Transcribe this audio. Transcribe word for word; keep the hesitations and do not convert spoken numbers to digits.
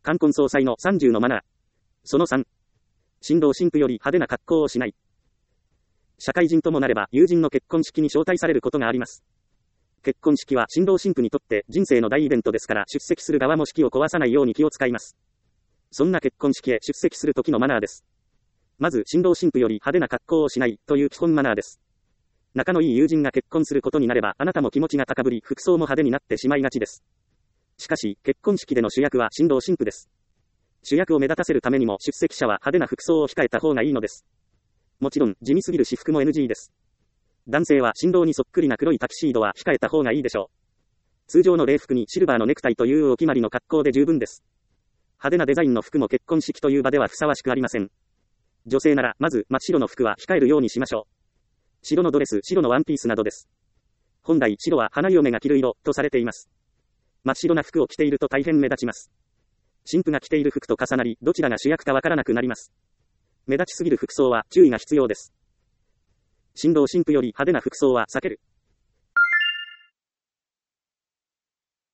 冠婚葬祭のさんじゅうのマナー。そのさん。新郎新婦より派手な格好をしない。社会人ともなれば友人の結婚式に招待されることがあります。結婚式は新郎新婦にとって人生の大イベントですから、出席する側も式を壊さないように気を使います。そんな結婚式へ出席する時のマナーです。まず、新郎新婦より派手な格好をしないという基本マナーです。仲のいい友人が結婚することになれば、あなたも気持ちが高ぶり、服装も派手になってしまいがちです。しかし、結婚式での主役は新郎新婦です。主役を目立たせるためにも出席者は派手な服装を控えた方がいいのです。もちろん、地味すぎる私服も エヌジー です。男性は新郎にそっくりな黒いタキシードは控えた方がいいでしょう。通常の礼服にシルバーのネクタイというお決まりの格好で十分です。派手なデザインの服も結婚式という場ではふさわしくありません。女性なら、まず、真っ白の服は控えるようにしましょう。白のドレス、白のワンピースなどです。本来、白は花嫁が着る色、とされています。真っ白な服を着ていると大変目立ちます。新婦が着ている服と重なり、どちらが主役かわからなくなります。目立ちすぎる服装は注意が必要です。新郎新婦より派手な服装は避ける。